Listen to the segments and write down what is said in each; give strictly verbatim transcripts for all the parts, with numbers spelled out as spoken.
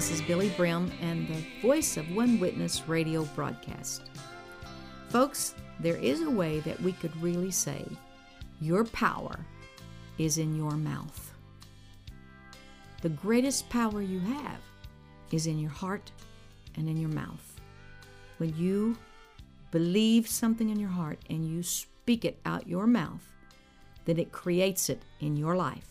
This is Billy Brim and the Voice of One Witness radio broadcast. Folks, there is a way that we could really say your power is in your mouth. The greatest power you have is in your heart and in your mouth. When you believe something in your heart and you speak it out your mouth, then it creates it in your life.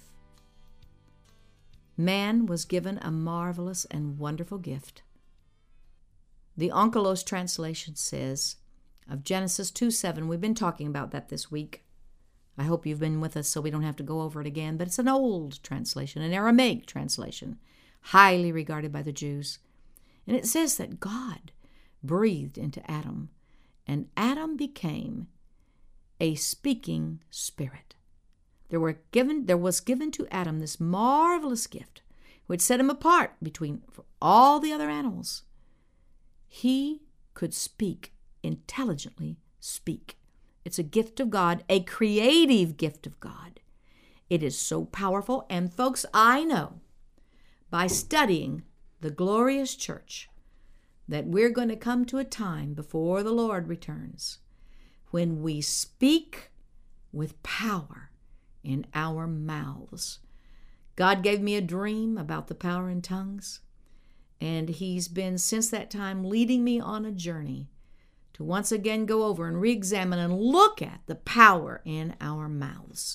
Man was given a marvelous and wonderful gift. The Onkelos translation says of Genesis two seven, we've been talking about that this week. I hope you've been with us so we don't have to go over it again, but it's an old translation, an Aramaic translation, highly regarded by the Jews. And it says that God breathed into Adam, and Adam became a speaking spirit. There were given, there was given to Adam this marvelous gift, which set him apart between all the other animals. He could speak, intelligently speak. It's a gift of God, a creative gift of God. It is so powerful. And folks, I know by studying the glorious church that we're going to come to a time before the Lord returns when we speak with power in our mouths. God gave me a dream about the power in tongues, and He's been since that time leading me on a journey to once again go over and re-examine and look at the power in our mouths.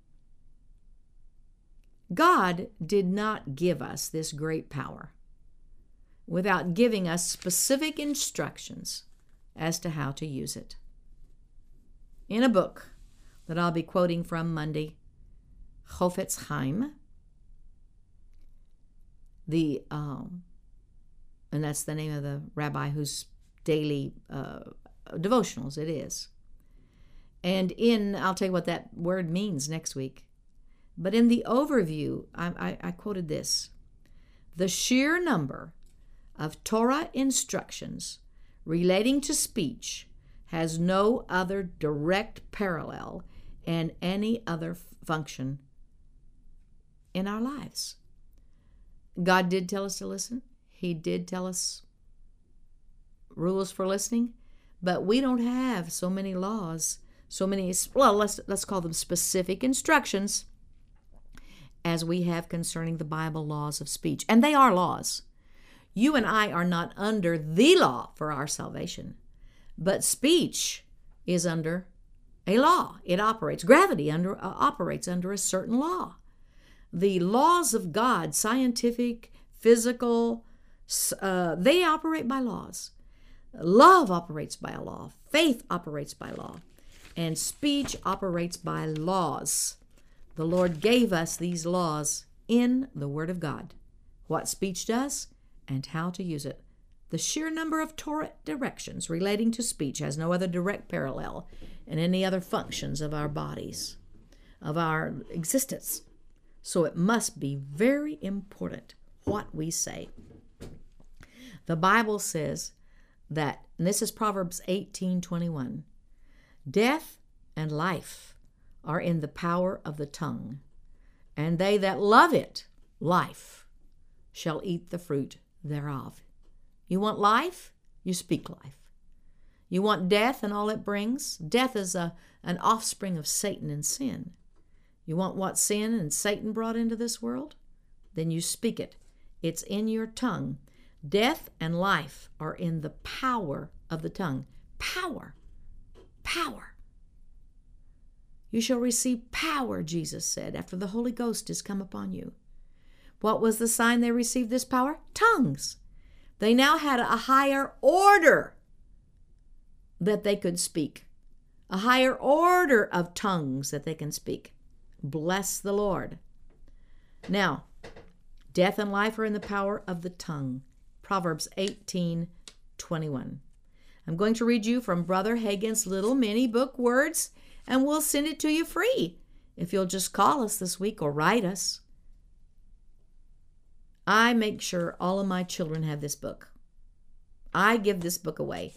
God did not give us this great power without giving us specific instructions as to how to use it. In a book that I'll be quoting from Monday, Chofetz Chaim, the um, and that's the name of the rabbi whose daily uh, devotionals it is. And in, I'll tell you what that word means next week. But in the overview, I, I, I quoted this: the sheer number of Torah instructions relating to speech has no other direct parallel in any other function in our lives. God did tell us to listen. He did tell us rules for listening, but we don't have so many laws, so many, well, let's, let's call them specific instructions as we have concerning the Bible laws of speech. And they are laws. You and I are not under the law for our salvation, but speech is under a law. It operates. Gravity under uh, operates under a certain law. The laws of God, scientific, physical, uh, they operate by laws. Love operates by a law. Faith operates by law. And speech operates by laws. The Lord gave us these laws in the Word of God. What speech does and how to use it. The sheer number of Torah directions relating to speech has no other direct parallel in any other functions of our bodies, of our existence. So it must be very important what we say. The Bible says that, and this is Proverbs eighteen twenty-one, death and life are in the power of the tongue, and they that love it, life, shall eat the fruit thereof. You want life? You speak life. You want death and all it brings? Death is a, an offspring of Satan and sin. You want what sin and Satan brought into this world? Then you speak it. It's in your tongue. Death and life are in the power of the tongue. Power. Power. You shall receive power, Jesus said, after the Holy Ghost is come upon you. What was the sign they received this power? Tongues. They now had a higher order that they could speak. A higher order of tongues that they can speak. Bless the Lord. Now, death and life are in the power of the tongue. Proverbs eighteen twenty-one. I'm going to read you from Brother Hagin's little mini book, Words, and we'll send it to you free if you'll just call us this week or write us. I make sure all of my children have this book. I give this book away.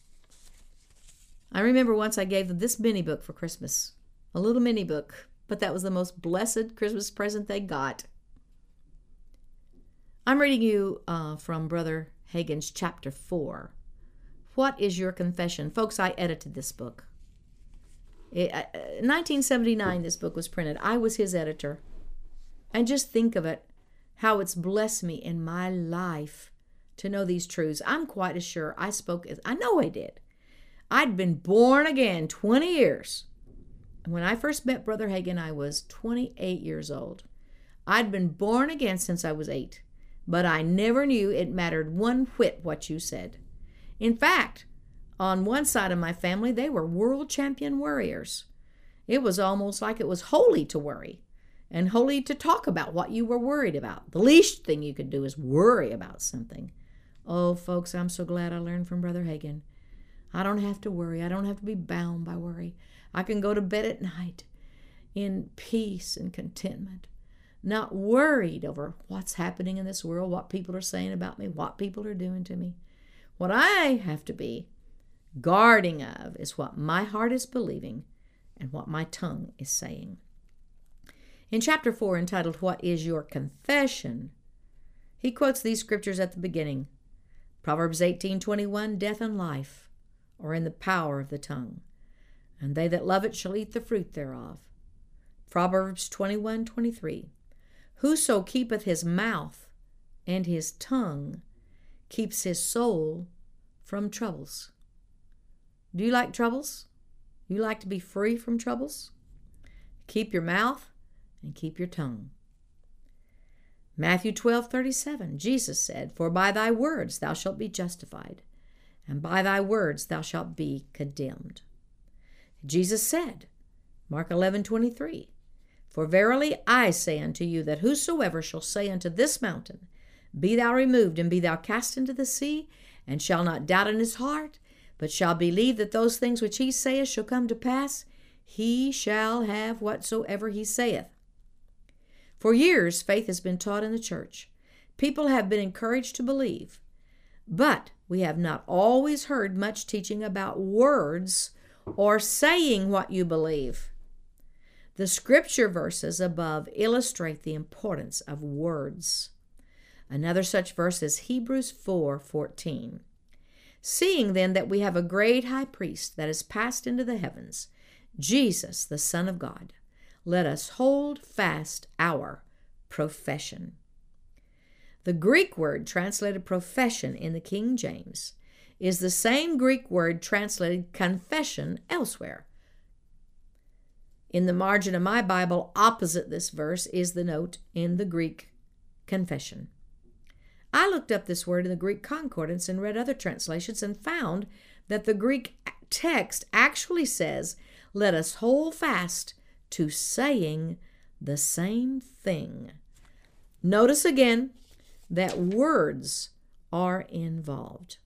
I remember once I gave them this mini book for Christmas, a little mini book, but that was the most blessed Christmas present they got. I'm reading you uh, from Brother Hagin's chapter four. What is your confession? Folks, I edited this book. It, uh, nineteen seventy-nine, this book was printed. I was his editor. And just think of it, how it's blessed me in my life to know these truths. I'm quite sure I spoke, as I know I did. I'd been born again twenty years. When I first met Brother Hagin, I was twenty-eight years old. I'd been born again since I was eight, but I never knew it mattered one whit what you said. In fact, on one side of my family, they were world champion worriers. It was almost like it was holy to worry and holy to talk about what you were worried about. The least thing you could do is worry about something. Oh, folks, I'm so glad I learned from Brother Hagin. I don't have to worry. I don't have to be bound by worry. I can go to bed at night in peace and contentment, not worried over what's happening in this world, what people are saying about me, what people are doing to me. What I have to be guarding of is what my heart is believing and what my tongue is saying. In chapter four, entitled, What is Your Confession?, he quotes these scriptures at the beginning. Proverbs eighteen twenty-one, Death and life are in the power of the tongue, and they that love it shall eat the fruit thereof. Proverbs twenty-one twenty-three, Whoso keepeth his mouth and his tongue keeps his soul from troubles. Do you like troubles? You like to be free from troubles? Keep your mouth and keep your tongue. Matthew twelve thirty-seven, Jesus said, For by thy words thou shalt be justified, and by thy words thou shalt be condemned. Jesus said, Mark eleven twenty-three, For verily I say unto you, that whosoever shall say unto this mountain, Be thou removed, and be thou cast into the sea, and shall not doubt in his heart, but shall believe that those things which he saith shall come to pass, he shall have whatsoever he saith. For years, faith has been taught in the church. People have been encouraged to believe. But we have not always heard much teaching about words or saying what you believe. The scripture verses above illustrate the importance of words. Another such verse is Hebrews four fourteen. Seeing then that we have a great high priest that is passed into the heavens, Jesus, the Son of God, let us hold fast our profession. The Greek word translated profession in the King James is the same Greek word translated confession elsewhere. In the margin of my Bible, opposite this verse, is the note in the Greek confession. I looked up this word in the Greek concordance and read other translations and found that the Greek text actually says, let us hold fast to saying the same thing. Notice again that words are involved.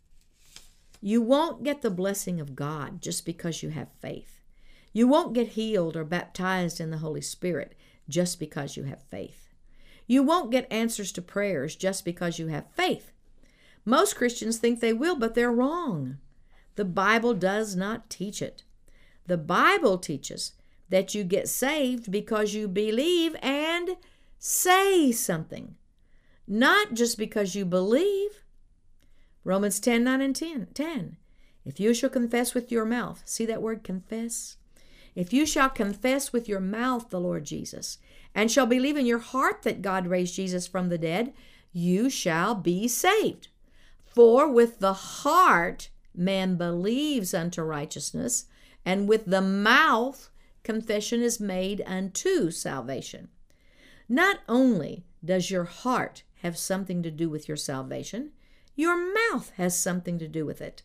You won't get the blessing of God just because you have faith. You won't get healed or baptized in the Holy Spirit just because you have faith. You won't get answers to prayers just because you have faith. Most Christians think they will, but they're wrong. The Bible does not teach it. The Bible teaches that you get saved because you believe and say something, not just because you believe. Romans ten, nine and ten, ten. If you shall confess with your mouth, see that word confess? If you shall confess with your mouth the Lord Jesus, and shall believe in your heart that God raised Jesus from the dead, you shall be saved. For with the heart man believes unto righteousness, and with the mouth confession is made unto salvation. Not only does your heart have something to do with your salvation, your mouth has something to do with it.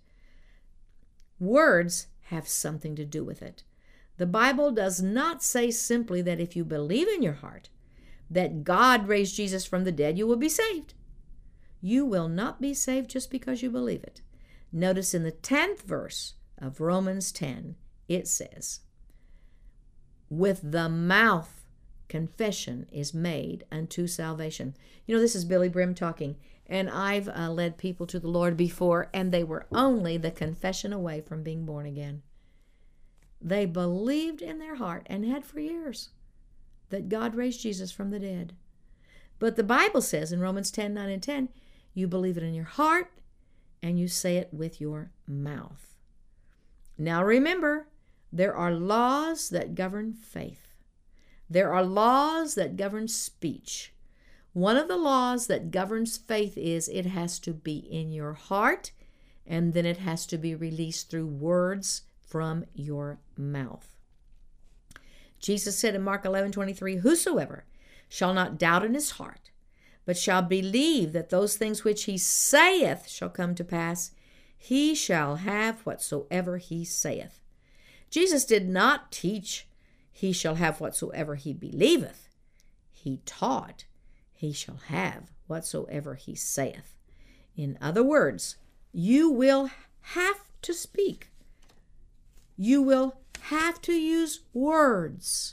Words have something to do with it. The Bible does not say simply that if you believe in your heart that God raised Jesus from the dead, you will be saved. You will not be saved just because you believe it. Notice in the tenth verse of Romans ten, it says, with the mouth confession is made unto salvation. You know, this is Billy Brim talking, and I've uh, led people to the Lord before, and they were only the confession away from being born again. They believed in their heart, and had for years, that God raised Jesus from the dead. But the Bible says in Romans ten, nine and ten, you believe it in your heart and you say it with your mouth. Now remember, there are laws that govern faith. There are laws that govern speech. One of the laws that governs faith is it has to be in your heart, and then it has to be released through words from your mouth. Jesus said in Mark eleven twenty-three, whosoever shall not doubt in his heart, but shall believe that those things which he saith shall come to pass, he shall have whatsoever he saith. Jesus did not teach he shall have whatsoever he believeth. He taught he shall have whatsoever he saith. In other words, you will have to speak. You will have to use words.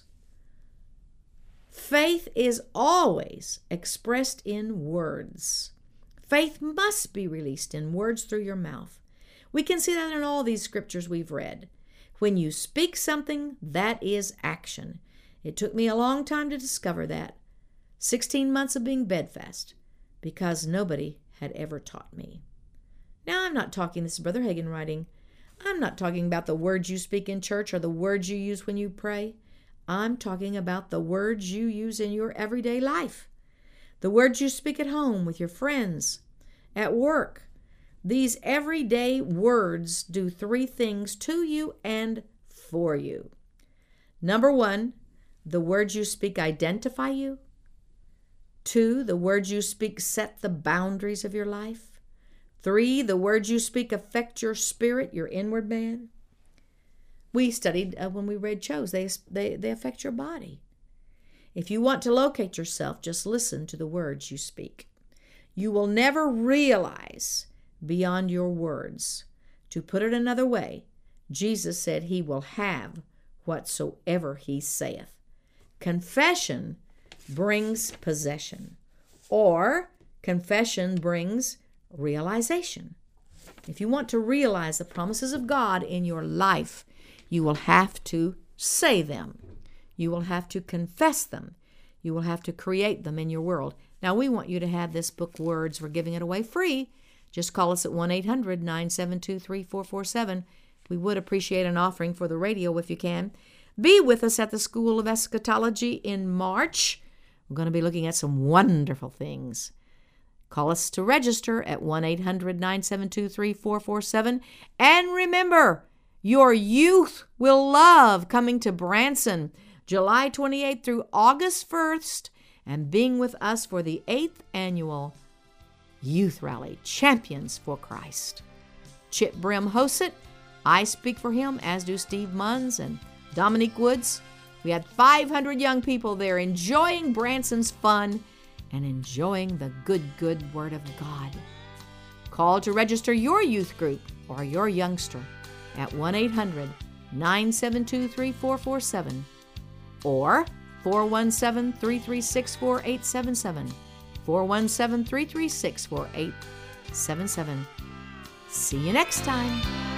Faith is always expressed in words. Faith must be released in words through your mouth. We can see that in all these scriptures we've read. When you speak something, that is action. It took me a long time to discover that. sixteen months of being bedfast, because nobody had ever taught me. Now, I'm not talking, this is Brother Hagin writing, I'm not talking about the words you speak in church or the words you use when you pray. I'm talking about the words you use in your everyday life. The words you speak at home with your friends, at work. These everyday words do three things to you and for you. Number one, the words you speak identify you. Two, the words you speak set the boundaries of your life. Three, the words you speak affect your spirit, your inward man. We studied uh, when we read Chose, they, they, they affect your body. If you want to locate yourself, just listen to the words you speak. You will never realize beyond your words. To put it another way, Jesus said he will have whatsoever he saith. Confession brings possession, or confession brings realization. If you want to realize the promises of God in your life, you will have to say them. You will have to confess them. You will have to create them in your world. Now, we want you to have this book, Words. We're giving it away free. Just call us at one eight hundred nine seven two three four four seven. We would appreciate an offering for the radio if you can. Be with us at the School of Eschatology in March. We're going to be looking at some wonderful things. Call us to register at one eight hundred nine seven two three four four seven. And remember, your youth will love coming to Branson July twenty-eighth through August first and being with us for the eighth annual Youth Rally, Champions for Christ. Chip Brim hosts it. I speak for him, as do Steve Munns and Dominique Woods. We had five hundred young people there enjoying Branson's fun and enjoying the good, good Word of God. Call to register your youth group or your youngster at one eight hundred nine seven two three four four seven or four one seven three three six four eight seven seven. four one seven three three six four eight seven seven. See you next time.